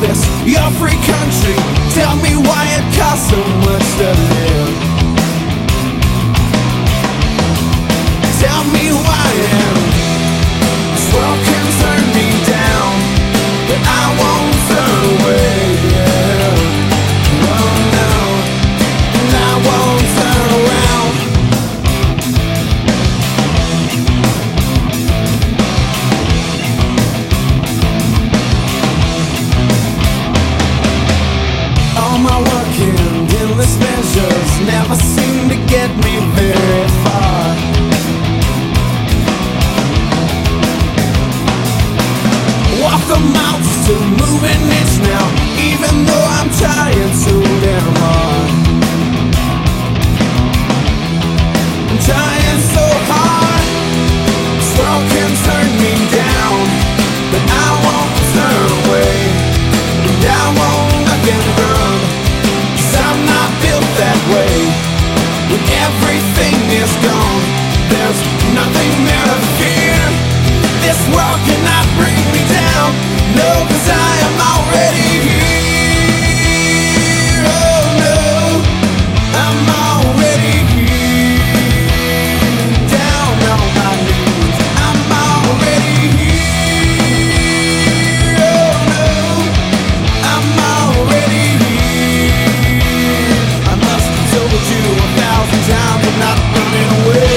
this your free country. Tell me why it costs so much to live. Tell me why this world can turn me down, but I won't turn away. Yeah. Oh no, and I won't turn around. All my work and endless measures never seem to get me very far. Walk the mountains to moving inch now, even though I'm trying so damn hard. I'm trying so hard. This world can turn me down, but I won't turn away, and I won't again run, 'cause I'm not built that way. When everything is gone, there's nothing there to fear. This world cannot bring me down, no, 'cause I am already here. Oh no, I'm already here. Down on my knees, I'm already here. Oh no, I'm already here. I must have told you 1,000 times I'm not running away.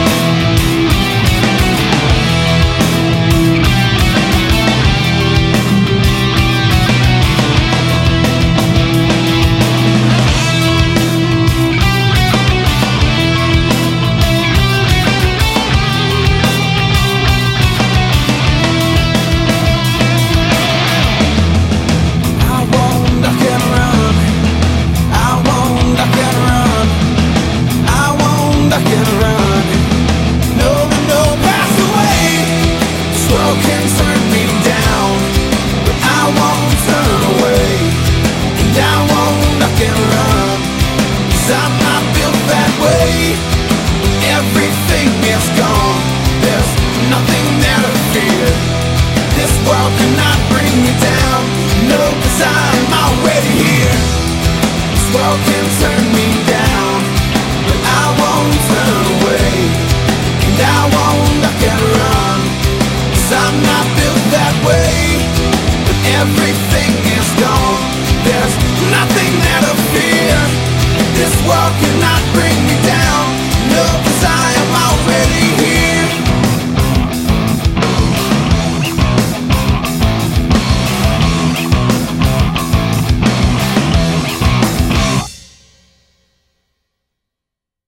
I'm not built that way. Everything is gone, there's nothing there to fear. This world cannot bring me down, no, 'cause I'm already here. This world can turn